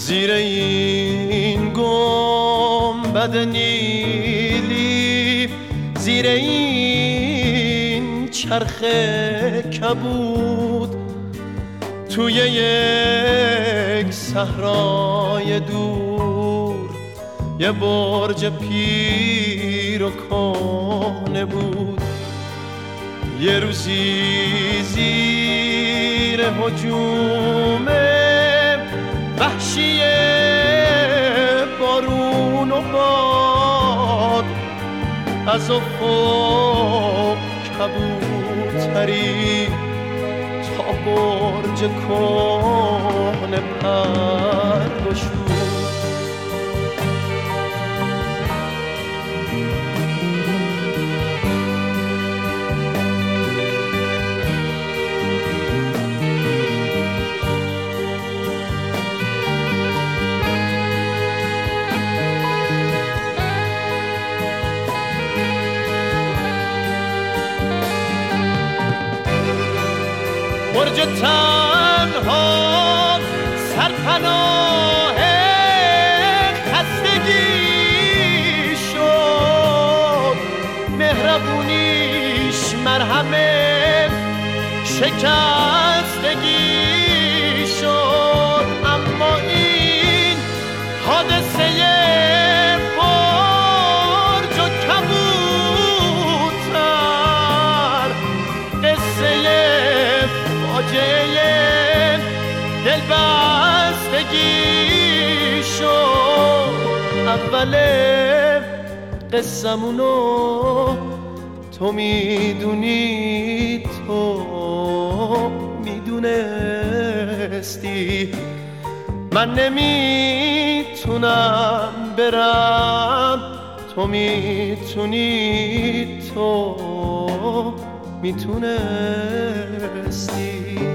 زیر این گنبد نیلی، زیر این چرخ کبود، توی یک صحرای دور یه برج پیر و کهنه بود. یه روزی زیر هجوم وحشی بارون و باد، از افق کبوتری تا برج کهنه پر گشود. برج تنها سرپناه خستگی شد، مهربونیش مرهم شکستگی شد. اما این حادثه برج و کبوتر قصه فاجعه دلبستگی شد. اول قصمونو تو میدونی، تو میدونستی، من نمیتونم برم، تو میتونی، تو میتونستی.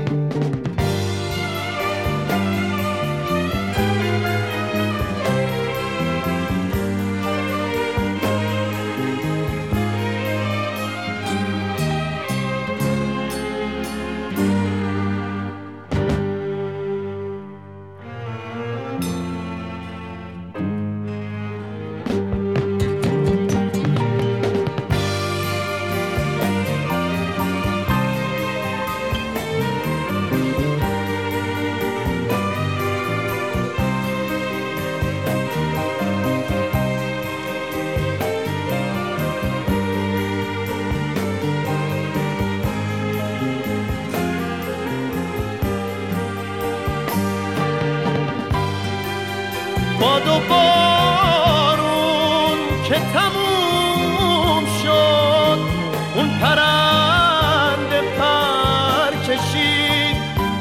باد و بارون که تموم شد، اون پرنده پر کشید،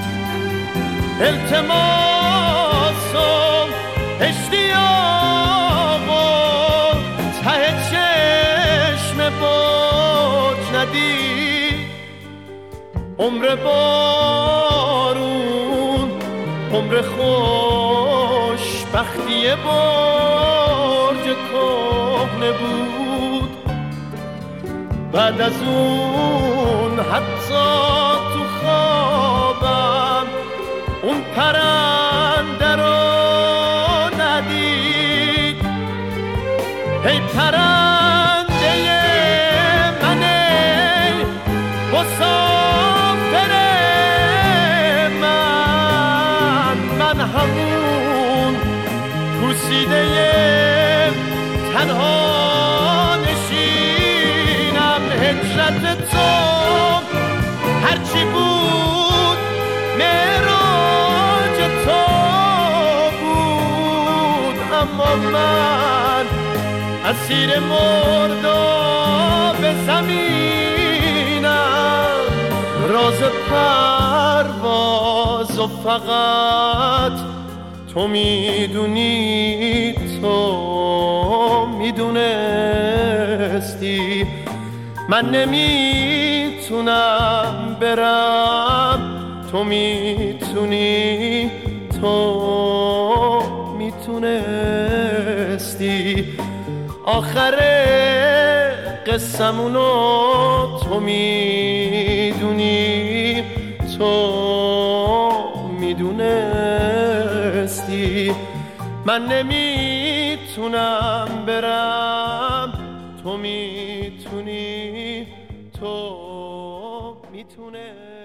التماس و اشتیاق و ته چشم برج ندید. عمر بارون عمر خوشبختی برج کهنه بود. بعد از اون حتی تو خوابم اون پرنده رو ندید. ای پرنده من، ای مسافر من همون پوسیده تنها نشینم. هجرت تو هرچی بود معراج تو بود، اما من اسیر مرداب زمینم. راز پرواز و فقط تو میدونی، تو میدونستی، من نمیتونم برم، تو میتونی، تو میتونستی. آخر قصمونو تو میدونی، تو میدونستی. نشستی. من نمیتونم برم، تو میتونی، تو میتونه